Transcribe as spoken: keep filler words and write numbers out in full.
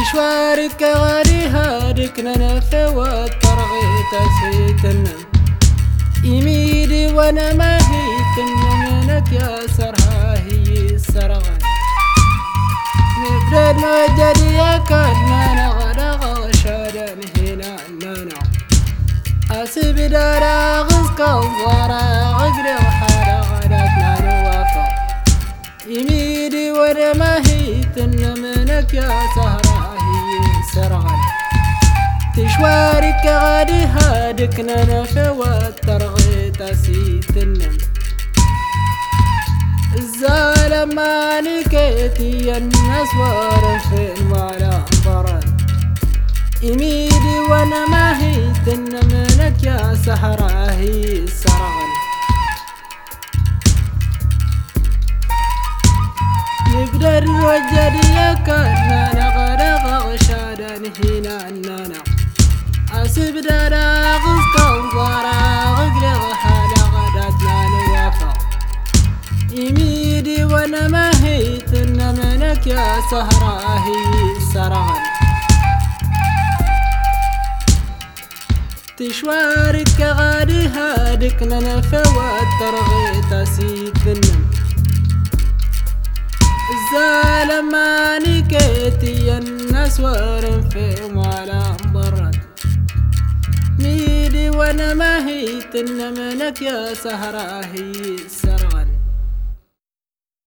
تشوارك غادي هادك ننفى والطرغيت سيتنا يميدي وانا ما هيتنا منك يا سرها هي السرغان نبرد مجدي يا كنا نغدا غشادا هنا نانا أسب دارا غزك وزارا غقري وحادا غداتنا نوافا يميدي وانا ما هيتنا منك يا سهرا هي السرغان تشوارك غادي هادك ننفى والترغيت سيتنا الزالم ما نكيتي الناس وارفين ولا انبرد يميدي وانا ما هيتن منك يا سهرة هي السرغن نقدر نوجد يا كنا نغرق غشادا هنا النانا أسب دارا غزك وزارا غقري غحالا غداتنا نوافا يميدي وانا ما هيتن منك يا سهرة هي السرغن تشوارك غادي هادك ننفى والترغيت سيتنا الزالم ما نكيتي الناس وارنفي ولا انبرد ميدي وانا ما هيتن منك يا سهرة هي السرغن